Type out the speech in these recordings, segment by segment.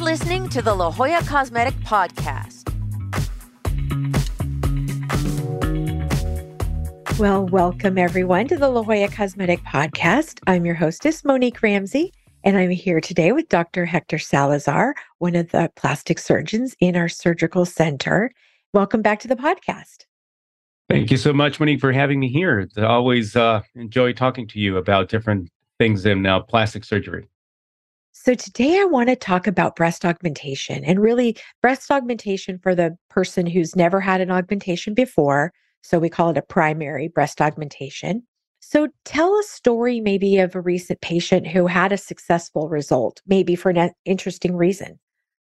listening to the La Jolla Cosmetic Podcast. Well, welcome everyone to the La Jolla Cosmetic Podcast. I'm your hostess, Monique Ramsey, and I'm here today with Dr. Hector Salazar, one of the plastic surgeons in our surgical center. Welcome back to the podcast. Thank you so much, Monique, for having me here. I always enjoy talking to you about different things in plastic surgery. So today I want to talk about breast augmentation, and really breast augmentation for the person who's never had an augmentation before. So we call it a primary breast augmentation. So tell a story maybe of a recent patient who had a successful result, maybe for an interesting reason.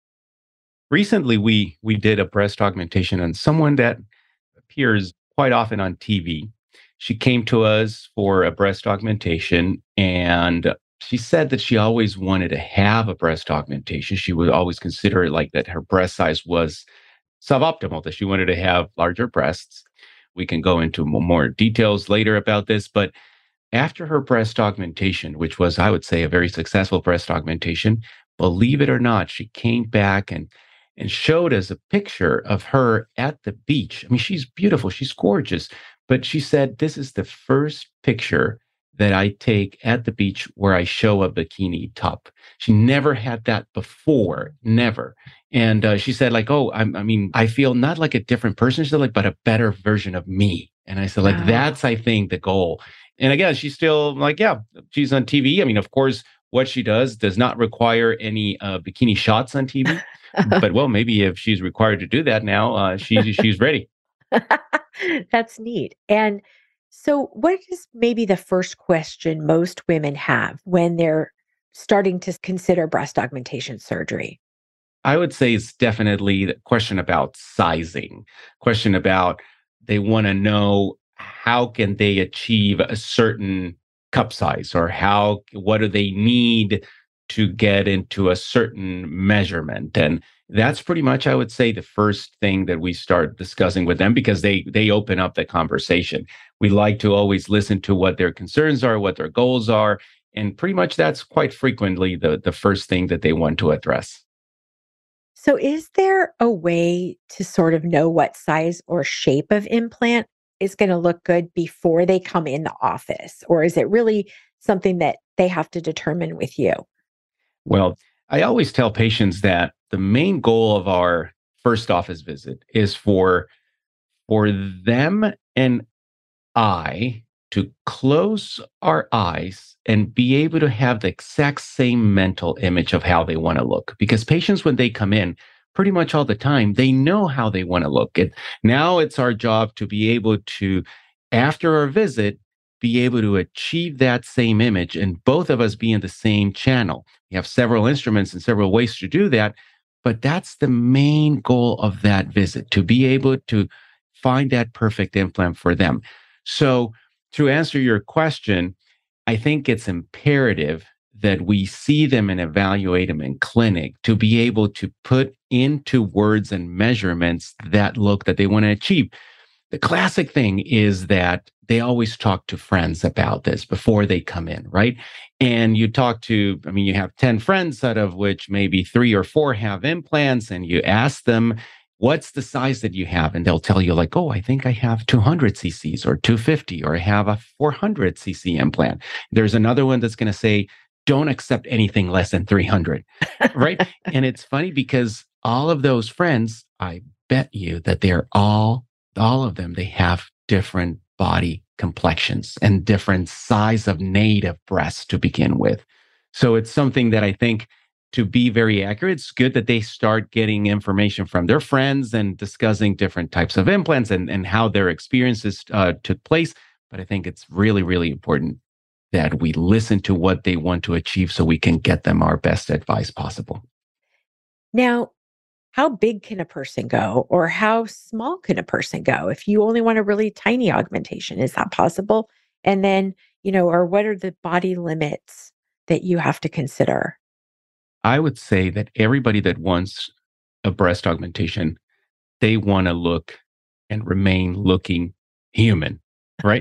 Recently, we did a breast augmentation on someone that appears quite often on TV. She came to us for a breast augmentation, and she said that she always wanted to have a breast augmentation. She would always consider it like that her breast size was suboptimal, that she wanted to have larger breasts. We can go into more details later about this, but after her breast augmentation, which was, I would say, a very successful breast augmentation, believe it or not, she came back and showed us a picture of her at the beach. I mean, she's beautiful, she's gorgeous, but she said, this is the first picture that I take at the beach where I show a bikini top. She never had that before, never. And she said, like, oh, I feel not like a different person, she said, like, but a better version of me. And I said, like, that's, I think, the goal. And again, she's still like, yeah, she's on TV. I mean, of course, what she does not require any bikini shots on TV. But well, maybe if she's required to do that now, she's ready. That's neat. And so what is maybe the first question most women have when they're starting to consider breast augmentation surgery? I would say it's definitely the question about sizing, question about they want to know how can they achieve a certain cup size, or what do they need to get into a certain measurement. And that's pretty much, I would say, the first thing that we start discussing with them, because they open up the conversation. We like to always listen to what their concerns are, what their goals are. And pretty much that's quite frequently the first thing that they want to address. So is there a way to sort of know what size or shape of implant is going to look good before they come in the office? Or is it really something that they have to determine with you? Well, I always tell patients that the main goal of our first office visit is for them and I to close our eyes and be able to have the exact same mental image of how they want to look. Because patients, when they come in, pretty much all the time, they know how they want to look. Now it's our job to be able to, after our visit, be able to achieve that same image and both of us be in the same channel. We have several instruments and several ways to do that, but that's the main goal of that visit, to be able to find that perfect implant for them. So to answer your question, I think it's imperative that we see them and evaluate them in clinic to be able to put into words and measurements that look that they want to achieve. The classic thing is that they always talk to friends about this before they come in, right? And you have 10 friends, out of which maybe 3 or 4 have implants, and you ask them, what's the size that you have? And they'll tell you like, oh, I think I have 200 cc's or 250, or I have a 400 cc implant. There's another one that's going to say, don't accept anything less than 300, right? And it's funny because all of those friends, I bet you that they're all of them, they have different body complexions and different size of native breasts to begin with. So it's something that I think, to be very accurate, it's good that they start getting information from their friends and discussing different types of implants and how their experiences took place. But I think it's really, really important that we listen to what they want to achieve so we can get them our best advice possible. Now, how big can a person go, or how small can a person go? If you only want a really tiny augmentation, is that possible? And then, or what are the body limits that you have to consider? I would say that everybody that wants a breast augmentation, they want to look and remain looking human, right?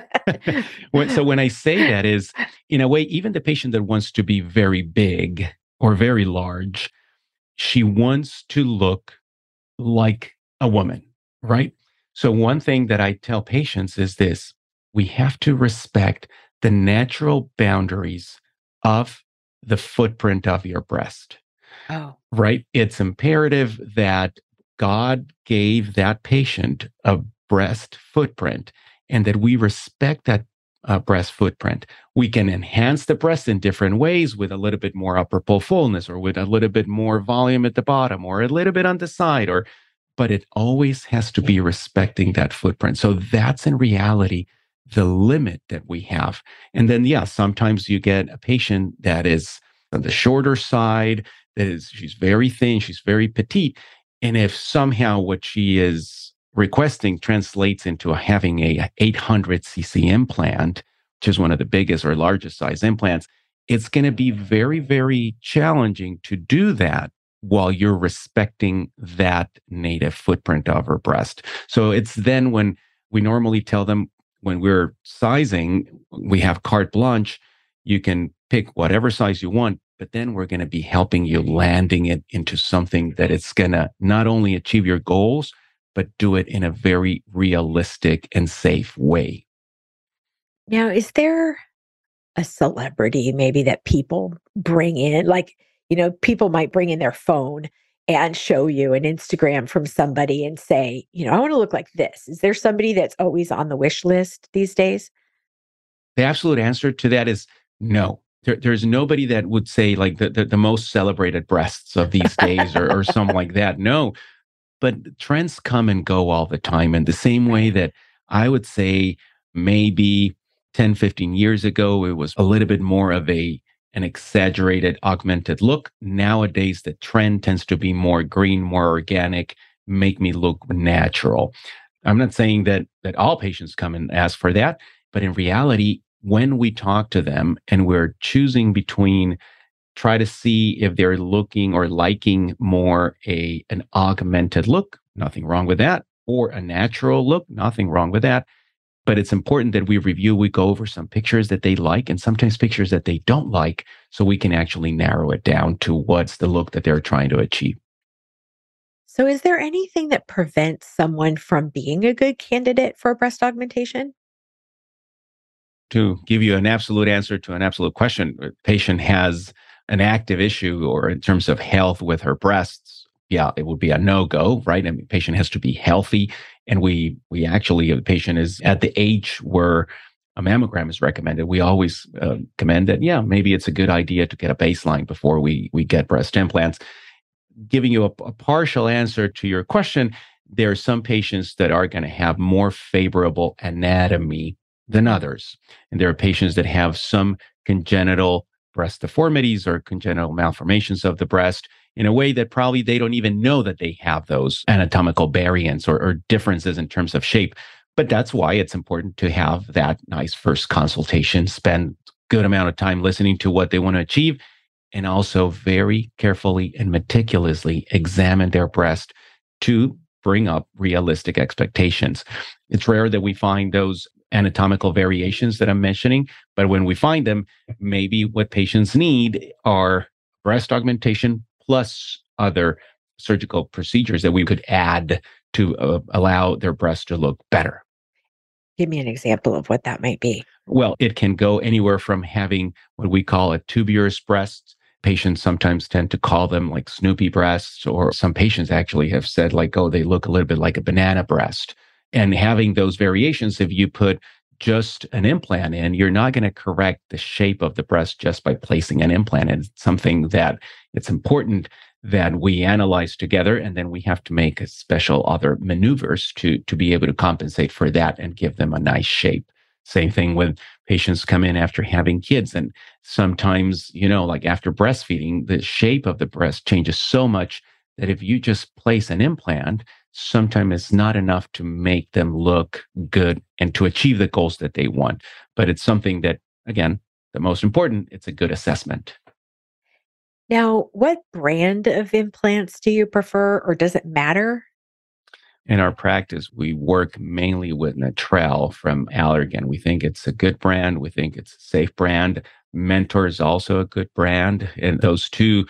So when I say that is, in a way, even the patient that wants to be very big or very large, she wants to look like a woman, right? So, one thing that I tell patients is this: we have to respect the natural boundaries of the footprint of your breast, Oh, right? It's imperative that God gave that patient a breast footprint and that we respect that breast footprint. We can enhance the breast in different ways with a little bit more upper pole fullness or with a little bit more volume at the bottom or a little bit on the side or but it always has to be respecting that footprint. So that's in reality the limit that we have. And then, yeah, sometimes you get a patient that is on the shorter side, she's very thin, she's very petite. And if somehow what she is requesting translates into having a 800 cc implant, which is one of the biggest or largest size implants, it's going to be very, very challenging to do that while you're respecting that native footprint of her breast. So it's then when we normally tell them when we're sizing, we have carte blanche, you can pick whatever size you want, but then we're going to be helping you landing it into something that it's going to not only achieve your goals, but do it in a very realistic and safe way. now is there a celebrity maybe that people bring in? Like, people might bring in their phone and show you an Instagram from somebody and say, I want to look like this. Is there somebody that's always on the wish list these days? The absolute answer to that is no. There's nobody that would say like the most celebrated breasts of these days or something like that. No, but trends come and go all the time. In the same way that I would say maybe 10, 15 years ago, it was a little bit more of an exaggerated, augmented look. Nowadays, the trend tends to be more green, more organic, make me look natural. I'm not saying that all patients come and ask for that, but in reality, when we talk to them and we're choosing between try to see if they're looking or liking more an augmented look, nothing wrong with that, or a natural look, nothing wrong with that. But it's important that we go over some pictures that they like and sometimes pictures that they don't like so we can actually narrow it down to what's the look that they're trying to achieve. So, is there anything that prevents someone from being a good candidate for breast augmentation? To give you an absolute answer to an absolute question, a patient has an active issue or in terms of health with her breasts, yeah, it would be a no-go, right? I mean, patient has to be healthy. And we actually, if the patient is at the age where a mammogram is recommended, we always commend that, yeah, maybe it's a good idea to get a baseline before we get breast implants. Giving you a partial answer to your question, there are some patients that are going to have more favorable anatomy than others. And there are patients that have some congenital breast deformities or congenital malformations of the breast in a way that probably they don't even know that they have those anatomical variants or differences in terms of shape. But that's why it's important to have that nice first consultation, spend good amount of time listening to what they want to achieve, and also very carefully and meticulously examine their breast to bring up realistic expectations. It's rare that we find those anatomical variations that I'm mentioning, but when we find them, maybe what patients need are breast augmentation plus other surgical procedures that we could add to allow their breast to look better. Give me an example of what that might be. Well, it can go anywhere from having what we call a tuberous breast. Patients sometimes tend to call them like Snoopy breasts, or some patients actually have said like, oh, they look a little bit like a banana breast. And having those variations, if you put just an implant in, you're not going to correct the shape of the breast just by placing an implant. It's something that it's important that we analyze together, and then we have to make a special other maneuvers to be able to compensate for that and give them a nice shape. Same thing with patients come in after having kids. And sometimes, like after breastfeeding, the shape of the breast changes so much that if you just place an implant, sometimes it's not enough to make them look good and to achieve the goals that they want. But it's something that, again, the most important, it's a good assessment. Now, what brand of implants do you prefer, or does it matter? In our practice, we work mainly with Natrel from Allergan. We think it's a good brand. We think it's a safe brand. Mentor is also a good brand. And those two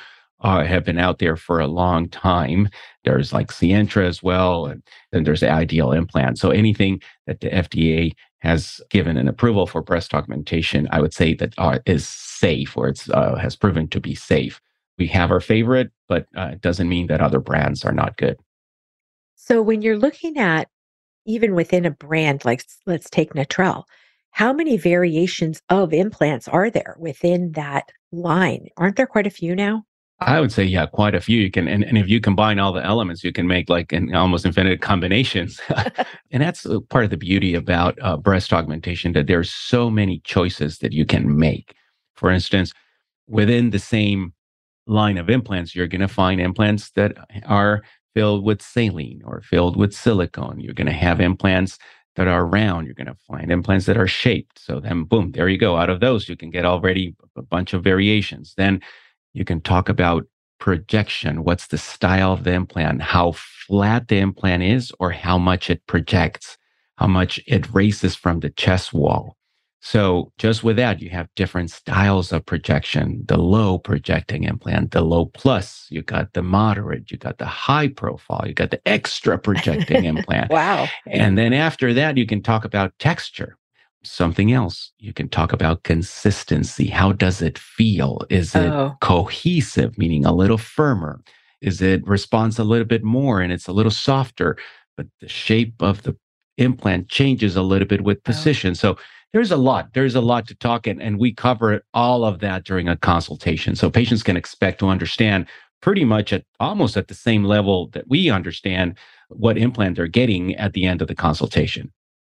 have been out there for a long time. There's like Sientra as well, and then there's the Ideal implant. So anything that the FDA has given an approval for breast augmentation, I would say that is safe, or it's has proven to be safe. We have our favorite, but it doesn't mean that other brands are not good. So when you're looking at even within a brand, like let's take Natrel, how many variations of implants are there within that line? Aren't there quite a few now? I would say, yeah, quite a few. You can, and if you combine all the elements, you can make like an almost infinite combinations. And that's part of the beauty about breast augmentation, that there's so many choices that you can make. For instance, within the same line of implants, you're going to find implants that are filled with saline or filled with silicone. You're going to have implants that are round. You're going to find implants that are shaped. So then, boom, there you go. Out of those, you can get already a bunch of variations. Then you can talk about projection. What's the style of the implant? How flat the implant is, or how much it projects, how much it races from the chest wall. So just with that, you have different styles of projection. The low projecting implant, the low plus, you got the moderate, you got the high profile, you got the extra projecting implant. Wow. And then after that, you can talk about texture. Something else. You can talk about consistency. How does it feel? Is it cohesive, meaning a little firmer? Is it responds a little bit more and it's a little softer, but the shape of the implant changes a little bit with position. So there's a lot. There's a lot to talk, and we cover all of that during a consultation. So patients can expect to understand pretty much at almost at the same level that we understand what implant they're getting at the end of the consultation.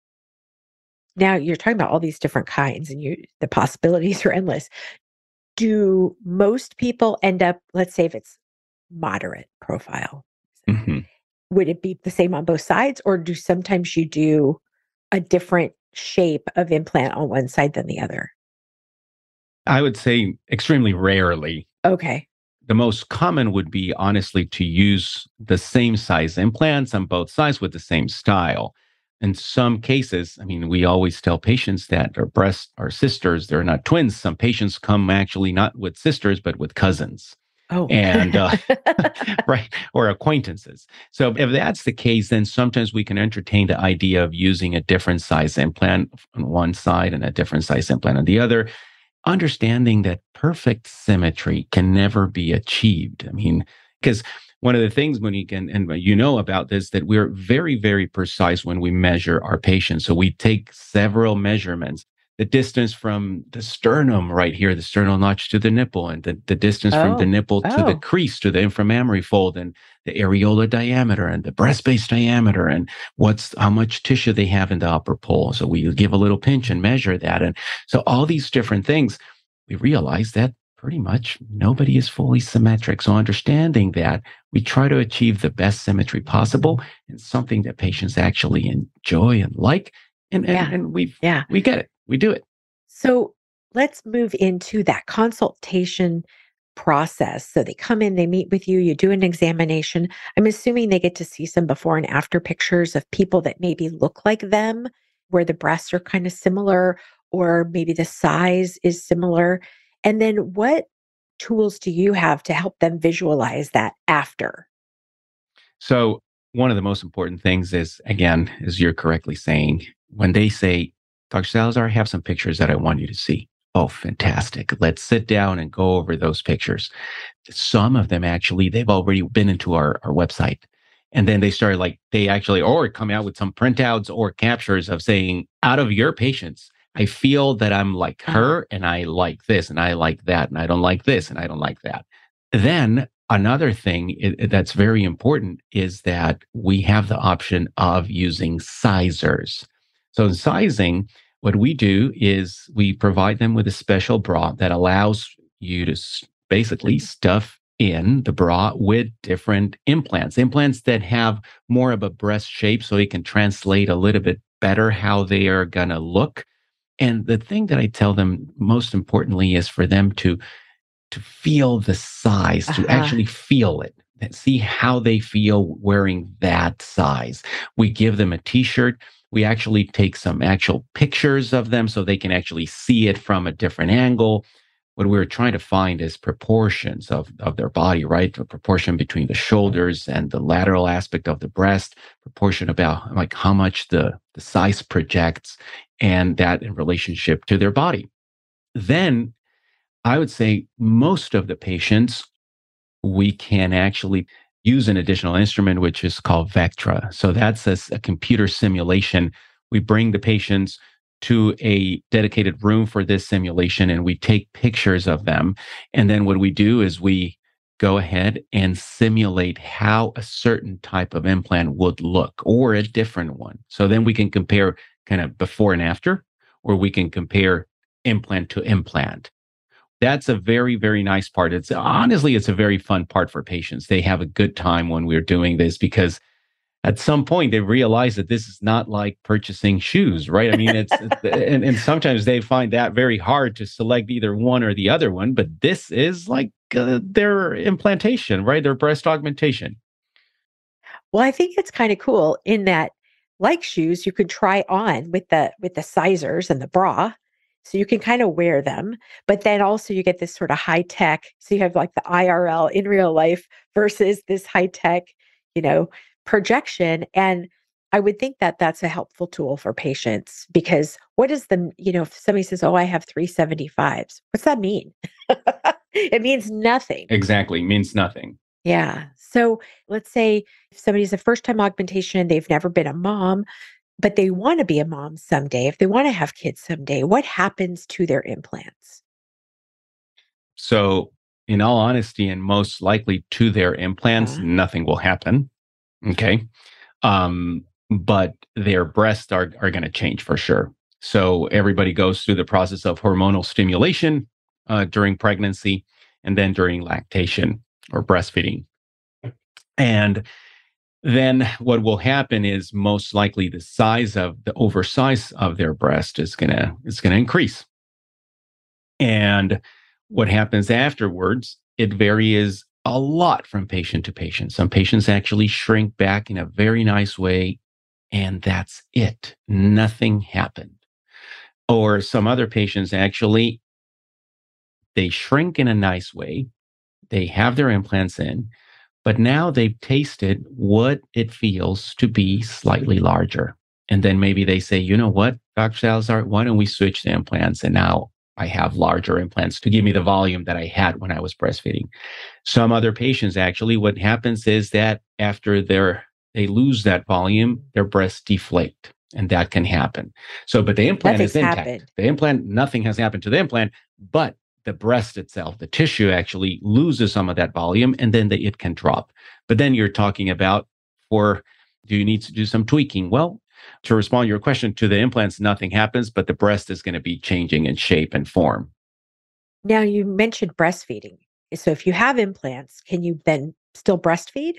Now you're talking about all these different kinds and the possibilities are endless. Do most people end up, let's say if it's moderate profile, Mhm. would it be the same on both sides, or do sometimes you do a different shape of implant on one side than the other? I would say extremely rarely. Okay. The most common would be honestly to use the same size implants on both sides with the same style. In some cases, I mean, we always tell patients that their breasts are sisters, they're not twins. Some patients come actually not with sisters, but with cousins. Oh. And right, or acquaintances. So if that's the case, then sometimes we can entertain the idea of using a different size implant on one side and a different size implant on the other, understanding that perfect symmetry can never be achieved. I mean, because one of the things, Monique, and you know about this, that we're very, very precise when we measure our patients. So we take several measurements, the distance from the sternum right here, the sternal notch to the nipple, and the distance from the nipple to the crease, to the inframammary fold, and the areola diameter, and the breast base diameter, and how much tissue they have in the upper pole. So we give a little pinch and measure that. And so all these different things, we realize that pretty much nobody is fully symmetric. So understanding that, we try to achieve the best symmetry possible and something that patients actually enjoy and like. And we get it. We do it. So let's move into that consultation process. So they come in, they meet with you, you do an examination. I'm assuming they get to see some before and after pictures of people that maybe look like them, where the breasts are kind of similar, or maybe the size is similar. And then what tools do you have to help them visualize that after? So one of the most important things is, again, as you're correctly saying, when they say, Dr. Salazar, I have some pictures that I want you to see. Oh, fantastic. Let's sit down and go over those pictures. Some of them actually, they've already been into our website. And then they started they actually, or come out with some printouts or captures of saying, out of your patients, I feel that I'm like her and I like this and I like that and I don't like this and I don't like that. Then another thing that's very important is that we have the option of using sizers. So in sizing, what we do is we provide them with a special bra that allows you to basically stuff in the bra with different implants that have more of a breast shape so it can translate a little bit better how they are going to look. And the thing that I tell them most importantly is for them to feel the size, to actually feel it, and see how they feel wearing that size. We give them a t-shirt. We actually take some actual pictures of them so they can actually see it from a different angle. what we were trying to find is proportions of their body, right? The proportion between the shoulders and the lateral aspect of the breast, proportion about like how much the size projects, and that in relationship to their body. Then I would say most of the patients, we can actually use an additional instrument, which is called Vectra. So that's a computer simulation. We bring the patients to a dedicated room for this simulation and we take pictures of them. And then what we do is we go ahead and simulate how a certain type of implant would look or a different one. So then we can compare kind of before and after, or we can compare implant to implant. That's a very, very nice part. It's honestly, it's a very fun part for patients. They have a good time when we're doing this because at some point they realize that this is not like purchasing shoes, right? I mean, and sometimes they find that very hard to select either one or the other one, but this is like their implantation, right? Their breast augmentation. Well, I think it's kind of cool in that, like shoes, you could try on with the sizers and the bra. So you can kind of wear them, but then also you get this sort of high tech. So you have like the IRL in real life versus this high tech, you know, projection. And I would think that that's a helpful tool for patients because what is if somebody says, "Oh, I have 375s," what's that mean? It means nothing. Exactly. Means nothing. Yeah. So let's say if somebody's a first time augmentation, they've never been a mom, but they want to be a mom someday. If they want to have kids someday, what happens to their implants? So, in all honesty, and most likely to their implants, Uh, nothing will happen. Okay. But their breasts are going to change for sure. So, everybody goes through the process of hormonal stimulation during pregnancy and then during lactation or breastfeeding. And then what will happen is most likely the size of the oversize of their breast is gonna increase. And what happens afterwards, it varies a lot from patient to patient. Some patients actually shrink back in a very nice way, and that's it. Nothing happened. Or some other patients actually, they shrink in a nice way. They have their implants in, but now they've tasted what it feels to be slightly larger. And then maybe they say, you know what, Dr. Salazar, why don't we switch the implants? And now I have larger implants to give me the volume that I had when I was breastfeeding. Some other patients, actually, what happens is that after they lose that volume, their breasts deflate. And that can happen. So, but the implant Nothing's is intact. happened. The implant, nothing has happened to the implant, but the breast itself, the tissue actually loses some of that volume and then it can drop. But then you're talking about do you need to do some tweaking? Well, to respond to your question, to the implants, nothing happens, but the breast is going to be changing in shape and form. Now you mentioned breastfeeding. So if you have implants, can you then still breastfeed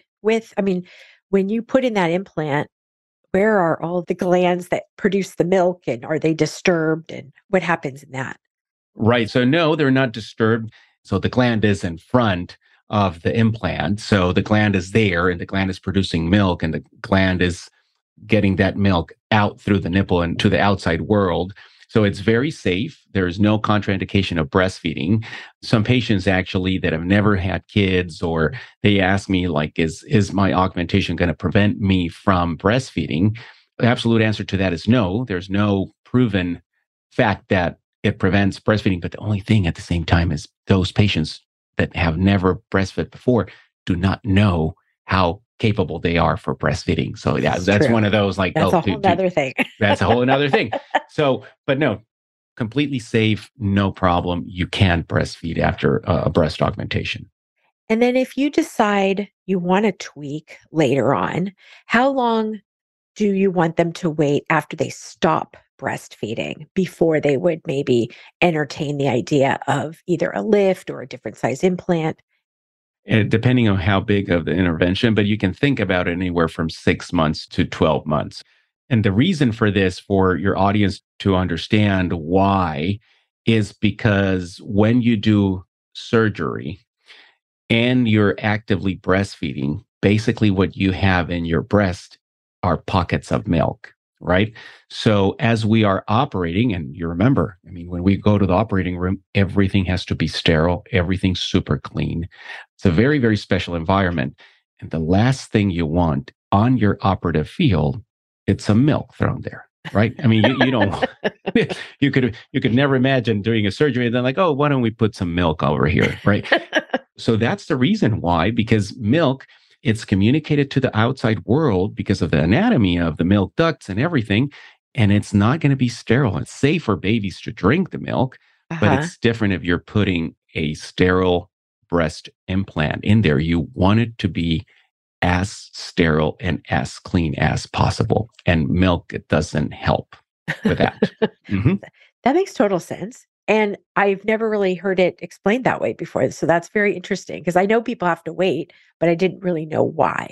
when you put in that implant, where are all the glands that produce the milk and are they disturbed and what happens in that? Right. So no, they're not disturbed. So the gland is in front of the implant. So the gland is there and the gland is producing milk and the gland is getting that milk out through the nipple and to the outside world. So it's very safe. There's no contraindication of breastfeeding. Some patients actually that have never had kids, or they ask me like, is my augmentation going to prevent me from breastfeeding? The absolute answer to that is no. There's no proven fact that it prevents breastfeeding. But the only thing at the same time is those patients that have never breastfed before do not know how capable they are for breastfeeding. So yeah, that's True. one of those like, That's a whole other thing. that's a whole another thing. So, but no, completely safe, no problem. You can breastfeed after a breast augmentation. And then if you decide you want to tweak later on, how long do you want them to wait after they stop breastfeeding before they would maybe entertain the idea of either a lift or a different size implant? And depending on how big of the intervention, but you can think about it anywhere from 6 months to 12 months. And the reason for this, for your audience to understand why, is because when you do surgery and you're actively breastfeeding, basically what you have in your breast are pockets of milk. right? So as we are operating, and you remember, I mean, when we go to the operating room, everything has to be sterile, everything's super clean. It's a very, very special environment. And the last thing you want on your operative field, it's some milk thrown there. Right. I mean, you don't, you could never imagine doing a surgery and then like, oh, why don't we put some milk over here? Right. So that's the reason why, because milk, it's communicated to the outside world because of the anatomy of the milk ducts and everything. And it's not going to be sterile. It's safe for babies to drink the milk, but Uh-huh. it's different if you're putting a sterile breast implant in there. You want it to be as sterile and as clean as possible. And milk, it doesn't help with that. hmm That makes total sense. And I've never really heard it explained that way before. So that's very interesting because I know people have to wait, but I didn't really know why.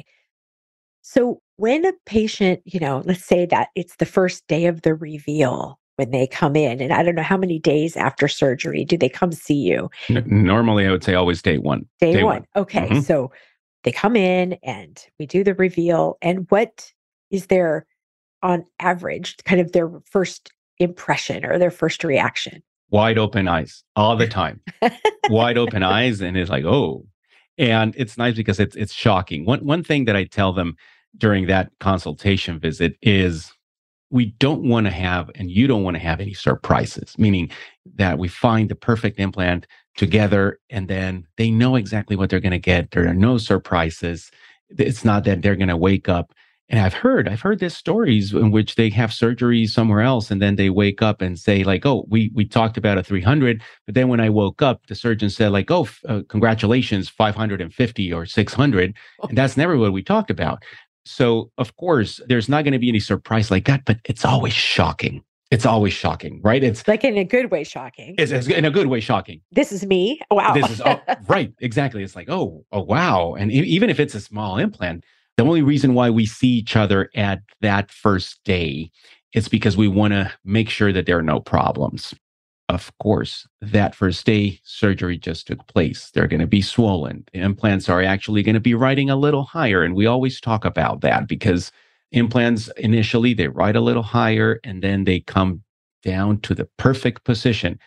So when a patient, let's say that it's the first day of the reveal when they come in, and I don't know how many days after surgery do they come see you? Normally, I would say always day one. Day Day one. one. Okay. hmm So they come in and we do the reveal. And what is their, on average, kind of their first impression or their first reaction? Wide open eyes all the time. Wide open eyes, and it's like, oh. And it's nice because it's shocking. One thing that I tell them during that consultation visit is we don't want to have, and you don't want to have any surprises, meaning that we find the perfect implant together and then they know exactly what they're going to get. There are no surprises. It's not that they're going to wake up. And I've heard these stories in which they have surgery somewhere else and then they wake up and say like, oh, we talked about a 300, but then when I woke up, the surgeon said like, oh, congratulations, 550 or 600. And that's never what we talked about. So, of course, there's not going to be any surprise like that, but it's always shocking. It's always shocking, right? Like in a good way, shocking. It's in a good way shocking. This is me. Wow. This is right, exactly. It's like, oh, wow. And even if it's a small implant, the only reason why we see each other at that first day is because we want to make sure that there are no problems. Of course, that first day surgery just took place. They're going to be swollen. The implants are actually going to be riding a little higher. And we always talk about that because implants initially they ride a little higher and then they come down to the perfect position.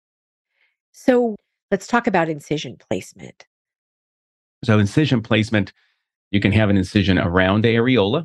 So let's talk about incision placement. So, incision placement, you can have an incision around the areola,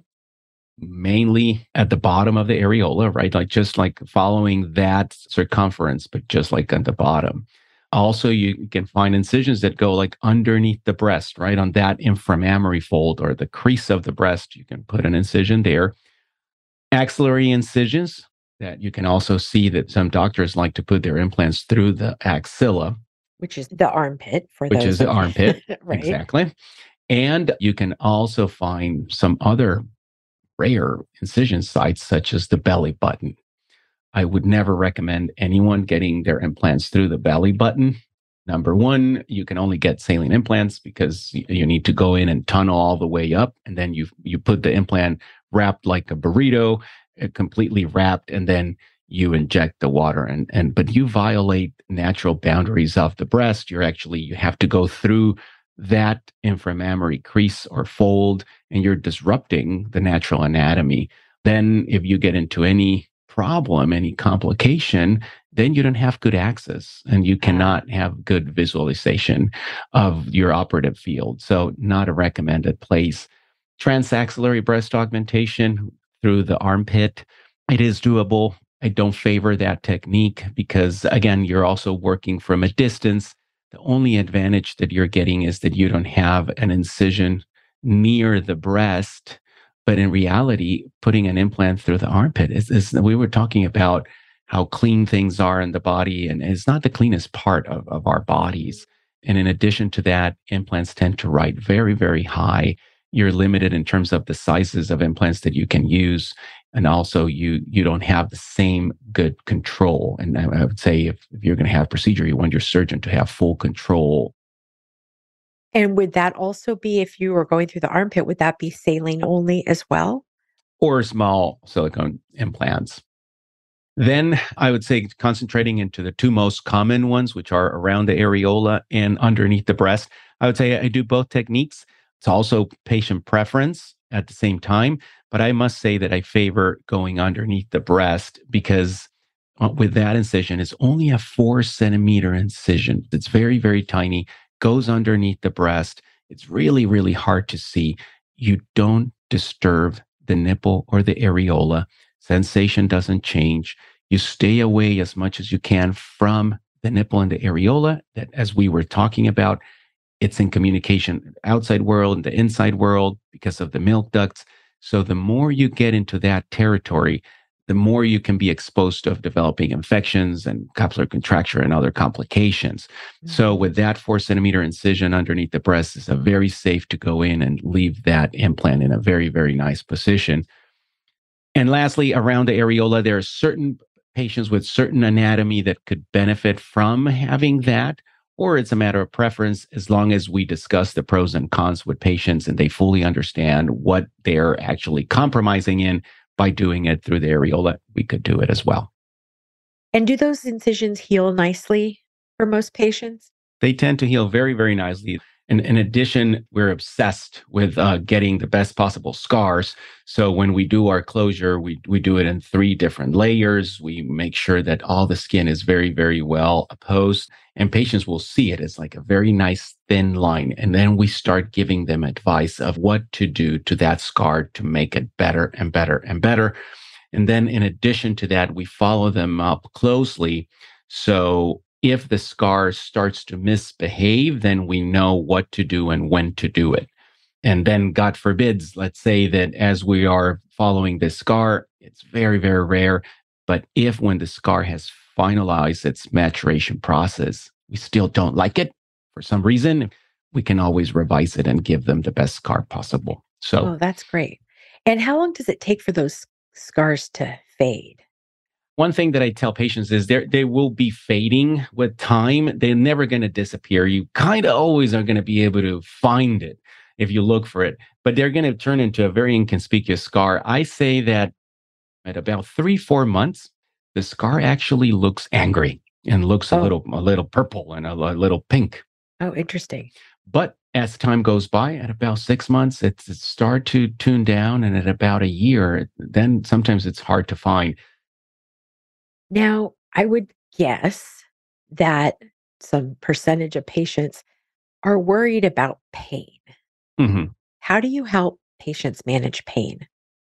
mainly at the bottom of the areola, right? Like just like following that circumference, but just like at the bottom. Also, you can find incisions that go like underneath the breast, right? On that inframammary fold or the crease of the breast, you can put an incision there. Axillary incisions that you can also see that some doctors like to put their implants through the axilla, Which is the armpit for which those is the armpit. right? Exactly. And you can also find some other rare incision sites, such as the belly button. I would never recommend anyone getting their implants through the belly button. Number one, you can only get saline implants because you need to go in and tunnel all the way up, and then you put the implant wrapped like a burrito, completely wrapped, and then you inject the water but you violate natural boundaries of the breast. You have to go through that inframammary crease or fold, and you're disrupting the natural anatomy. Then if you get into any problem, any complication, then you don't have good access and you cannot have good visualization of your operative field. So not a recommended place. Transaxillary breast augmentation through the armpit, it is doable. I don't favor that technique because, again, you're also working from a distance. The only advantage that you're getting is that you don't have an incision near the breast. But in reality, putting an implant through the armpit we were talking about how clean things are in the body, and it's not the cleanest part of our bodies. And in addition to that, implants tend to ride very, very high. You're limited in terms of the sizes of implants that you can use. And also you don't have the same good control. And I would say if you're going to have a procedure, you want your surgeon to have full control. And would that also be if you were going through the armpit, would that be saline only as well? Or small silicone implants. Then I would say concentrating into the two most common ones, which are around the areola and underneath the breast. I would say I do both techniques. It's also patient preference at the same time. But I must say that I favor going underneath the breast because with that incision, it's only a 4 centimeter incision. It's very, very tiny, goes underneath the breast. It's really, really hard to see. You don't disturb the nipple or the areola. Sensation doesn't change. You stay away as much as you can from the nipple and the areola that, as we were talking about, it's in communication outside world and the inside world because of the milk ducts. So the more you get into that territory, the more you can be exposed of developing infections and capsular contracture and other complications. So Mhm. with that 4 centimeter incision underneath the breast, it's a very safe to go in and leave that implant in a very, very nice position. And lastly, around the areola, there are certain patients with certain anatomy that could benefit from having that, or it's a matter of preference as long as we discuss the pros and cons with patients and they fully understand what they're actually compromising in by doing it through the areola, we could do it as well. And do those incisions heal nicely for most patients? They tend to heal very, very nicely. And in addition, we're obsessed with getting the best possible scars. So when we do our closure, we do it in 3 different layers. We make sure that all the skin is very, very well opposed, and patients will see it as like a very nice thin line. And then we start giving them advice of what to do to that scar to make it better and better and better. And then in addition to that, we follow them up closely. So if the scar starts to misbehave, then we know what to do and when to do it. And then, God forbids, let's say that as we are following this scar, it's very, very rare. But if when the scar has finalized its maturation process, we still don't like it for some reason, we can always revise it and give them the best scar possible. So Oh, that's great. And how long does it take for those scars to fade? one thing that I tell patients is they will be fading with time. They're never going to disappear. You kind of always are going to be able to find it if you look for it, but they're going to turn into a very inconspicuous scar. I say that at about 3, 4 months, the scar actually looks angry and looks Oh, a little purple and a little pink. oh, interesting. But as time goes by, at about 6 months, it's start to tune down, and at about a year, then sometimes it's hard to find. Now, I would guess that some percentage of patients are worried about pain. Mhm. How do you help patients manage pain?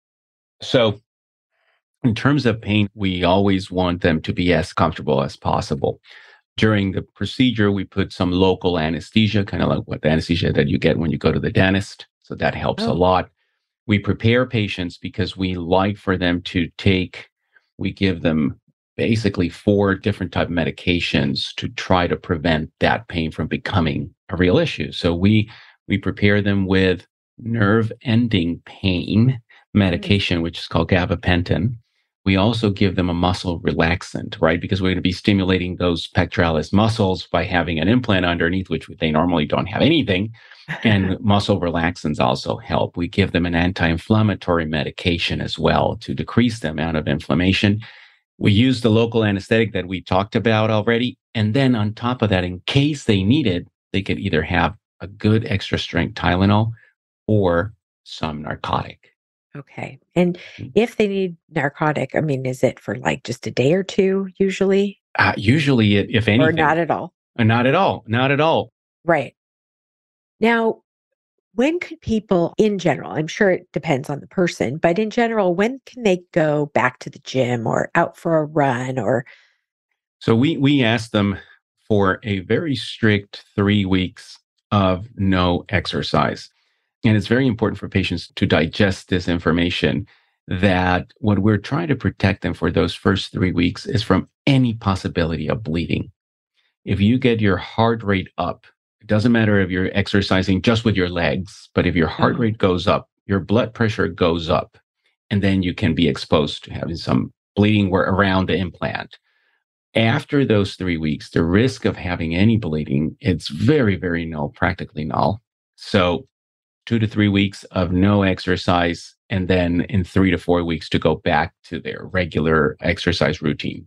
So in terms of pain, we always want them to be as comfortable as possible. During the procedure, we put some local anesthesia, kind of like what the anesthesia that you get when you go to the dentist. So that helps a Oh, lot. We prepare patients because we like for them to take, we give them basically 4 different type of medications to try to prevent that pain from becoming a real issue. So we prepare them with nerve ending pain mm, medication, which is called gabapentin. We also give them a muscle relaxant, right? Because we're going to be stimulating those pectoralis muscles by having an implant underneath, which they normally don't have anything. And muscle relaxants also help. We give them an anti inflammatory medication as well to decrease the amount of inflammation. We use the local anesthetic that we talked about already. And then on top of that, in case they need it, they could either have a good extra strength Tylenol or some narcotic. okay. And if they need narcotic, I mean, is it for like just a day or two usually, Usually, if or anything, not at all? not at all, not at all. Right. Now, when could people in general, I'm sure it depends on the person, but in general, when can they go back to the gym or out for a run or So we asked them for a very strict 3 weeks of no exercise. And it's very important for patients to digest this information that what we're trying to protect them for those first 3 weeks is from any possibility of bleeding. If you get your heart rate up, it doesn't matter if you're exercising just with your legs, but if your heart oh, rate goes up, your blood pressure goes up, and then you can be exposed to having some bleeding around the implant. After those 3 weeks, the risk of having any bleeding, it's very, very null, practically null. So 2 to 3 weeks of no exercise, and then in 3 to 4 weeks to go back to their regular exercise routine.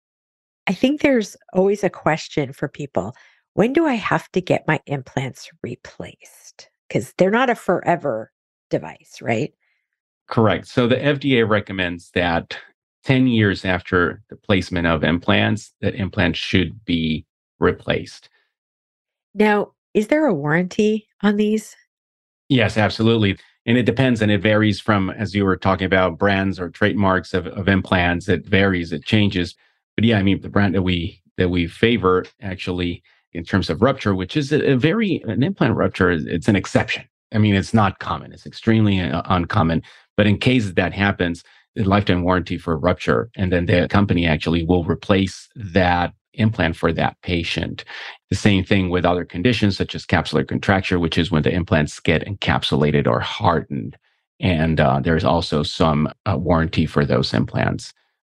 I think there's always a question for people. When do I have to get my implants replaced? Because they're not a forever device, right? Correct. So the FDA recommends that 10 years after the placement of implants, that implants should be replaced. Now, is there a warranty on these? Yes, absolutely. And it depends and it varies from, as you were talking about, brands or trademarks of implants. It varies, it changes. But yeah, I mean, the brand that we favor actually in terms of rupture, which is an implant rupture, it's an exception. I mean, it's not common. It's extremely uncommon. But in case that happens, the lifetime warranty for rupture, and then the company actually will replace that implant for that patient. The same thing with other conditions such as capsular contracture, which is when the implants get encapsulated or hardened. And there's also some warranty for those implants.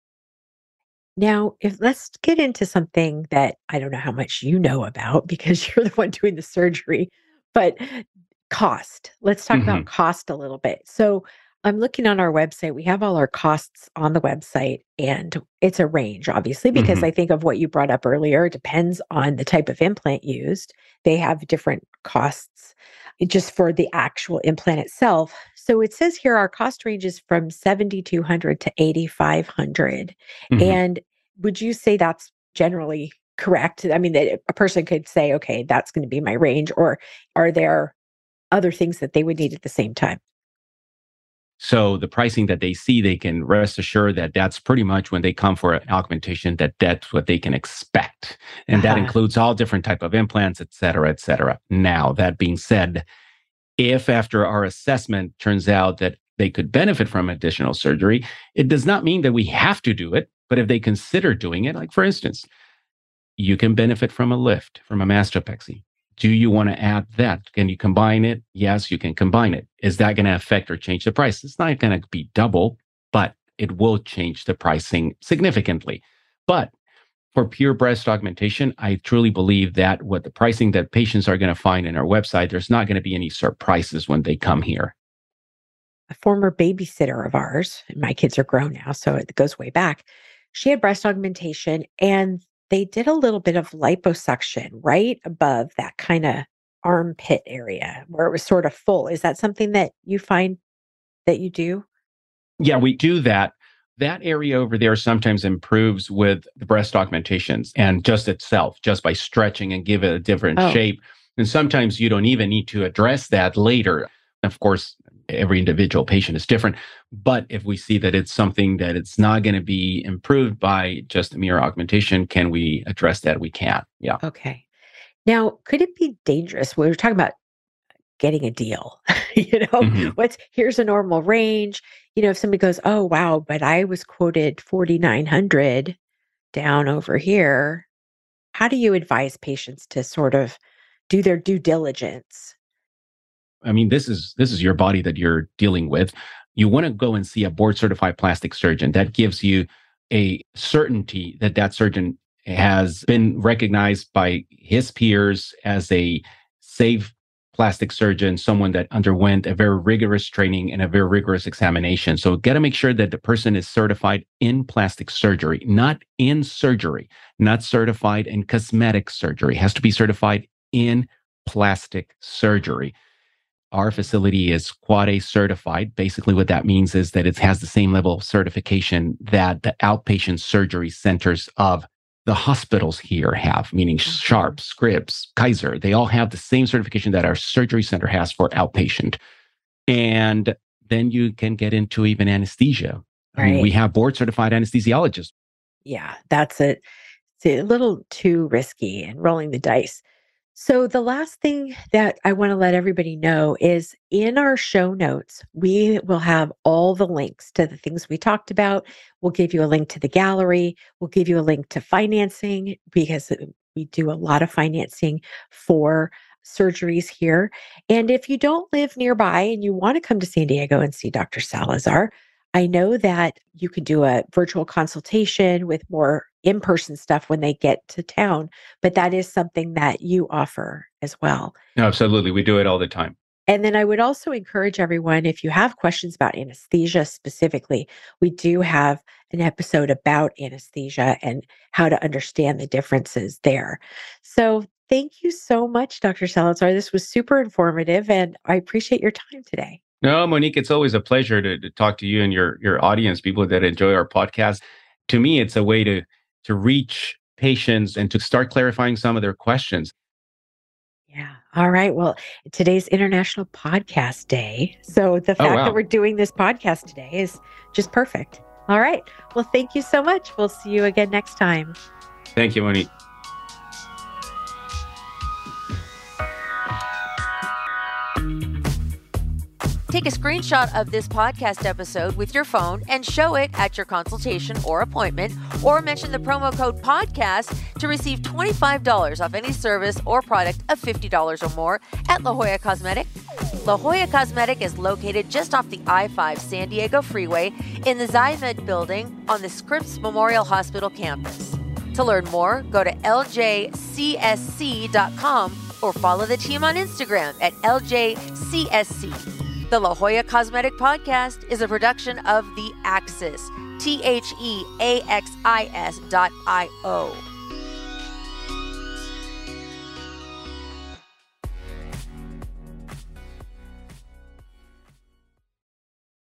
Now, if let's get into something that I don't know how much you know about because you're the one doing the surgery, but cost. Let's talk about Hmm. cost a little bit. So, I'm looking on our website. We have all our costs on the website, and it's a range, obviously, because Hmm. I think of what you brought up earlier. It depends on the type of implant used. They have different costs just for the actual implant itself. So, it says here our cost ranges from 7,200 to 8,500. Hmm. And would you say that's generally correct? I mean, that a person could say, okay, that's going to be my range, or are there other things that they would need at the same time? So the pricing that they see, they can rest assured that that's pretty much when they come for an augmentation, that that's what they can expect. And that Uh-huh. includes all different type of implants, et cetera, et cetera. Now, that being said, if after our assessment turns out that they could benefit from additional surgery, it does not mean that we have to do it. But if they consider doing it, like for instance, you can benefit from a lift, from a mastopexy. Do you want to add that? Can you combine it? Yes, you can combine it. Is that going to affect or change the price? It's not going to be double, but it will change the pricing significantly. But for pure breast augmentation, I truly believe that what the pricing that patients are going to find in our website, there's not going to be any surprises when they come here. A former babysitter of ours, and my kids are grown now, so it goes way back. She had breast augmentation and they did a little bit of liposuction right above that kind of armpit area where it was sort of full. Is that something that you find that you do? Yeah, we do that. That area over there sometimes improves with the breast augmentations and just itself, just by stretching and give it a different Oh, shape. And sometimes you don't even need to address that later. Of course, every individual patient is different. But if we see that it's something that it's not going to be improved by just a mere augmentation, can we address that? We can. Yeah. okay. Now, could it be dangerous? We were talking about getting a deal. Mhm. What's here's a normal range. If somebody goes, "Oh, wow, but I was quoted 4,900 down over here." How do you advise patients to sort of do their due diligence? I mean, this is your body that you're dealing with. You want to go and see a board certified plastic surgeon. That gives you a certainty that that surgeon has been recognized by his peers as a safe plastic surgeon, someone that underwent a very rigorous training and a very rigorous examination. So, got to make sure that the person is certified in plastic surgery, not in surgery, not certified in cosmetic surgery. Has to be certified in plastic surgery. Our facility is Quad A certified. Basically, what that means is that it has the same level of certification that the outpatient surgery centers of the hospitals here have, meaning Mhm. Sharp, Scripps, Kaiser. They all have the same certification that our surgery center has for outpatient. And then you can get into even anesthesia. I mean, we Right. have board certified anesthesiologists. Yeah, that's it. It's a little too risky and rolling the dice. So, the last thing that I want to let everybody know is in our show notes, we will have all the links to the things we talked about. We'll give you a link to the gallery. We'll give you a link to financing because we do a lot of financing for surgeries here. And if you don't live nearby and you want to come to San Diego and see Dr. Salazar, I know that you can do a virtual consultation with more in person stuff when they get to town, but that is something that you offer as well. Absolutely. We do it all the time. And then I would also encourage everyone, if you have questions about anesthesia specifically, we do have an episode about anesthesia and how to understand the differences there. So thank you so much, Dr. Salazar. This was super informative and I appreciate your time today. No, Monique, it's always a pleasure to talk to you and your audience, people that enjoy our podcast. To me, it's a way to reach patients and to start clarifying some of their questions. Yeah. All right. Well, today's International Podcast Day. So the Oh, fact that wow. we're doing this podcast today is just perfect. All right. Well, thank you so much. We'll see you again next time. Thank you, Monique. Take a screenshot of this podcast episode with your phone and show it at your consultation or appointment, or mention the promo code PODCAST to receive $25 off any service or product of $50 or more at La Jolla Cosmetic. La Jolla Cosmetic is located just off the I-5 San Diego Freeway in the Zymed building on the Scripps Memorial Hospital campus. To learn more, go to ljcsc.com or follow the team on Instagram at LJCSC. The La Jolla Cosmetic Podcast is a production of The Axis, TheAxis.io.